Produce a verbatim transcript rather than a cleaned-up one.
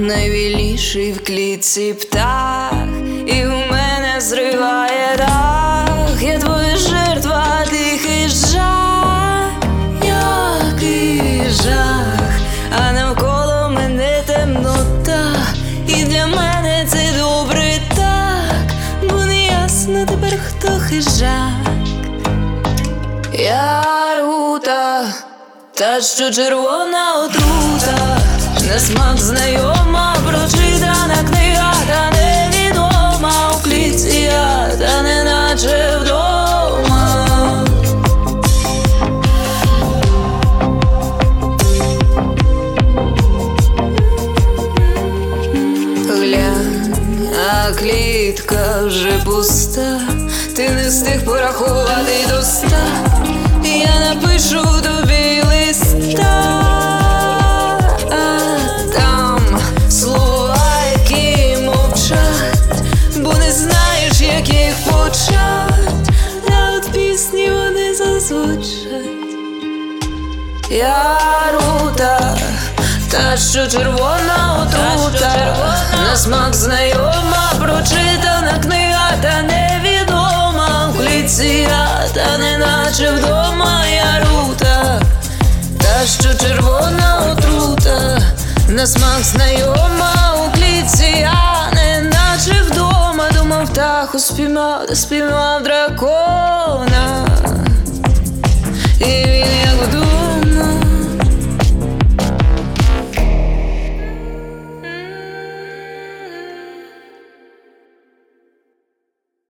найвільніший в клітці птах, і в мене зриває дах. Я твоя жертва, тихий жах, який жах, а навколо мене темнота, і для мене це добре так, бо не ясно тепер, хто хижак. Я рута, та що червона отрута, на смак знайома, прочитана книга, та невідома у клітці я, та неначе вдома. Глянь, а клітка вже пуста, ти не встиг порахувати до ста. Я напишу тобі листа, а там слова, які мовчать, бо не знаєш, як їх почать, а от пісні вони зазвучать. Я рута, та що червона отрута, на смак знайома, прочитана книга, та невідома в клітці я, та неначе вдома. Я рута, та що червона отрута, на смак знайома у клітці я, неначе вдома. Думав, птаху спіймав, та спіймав дракона, і він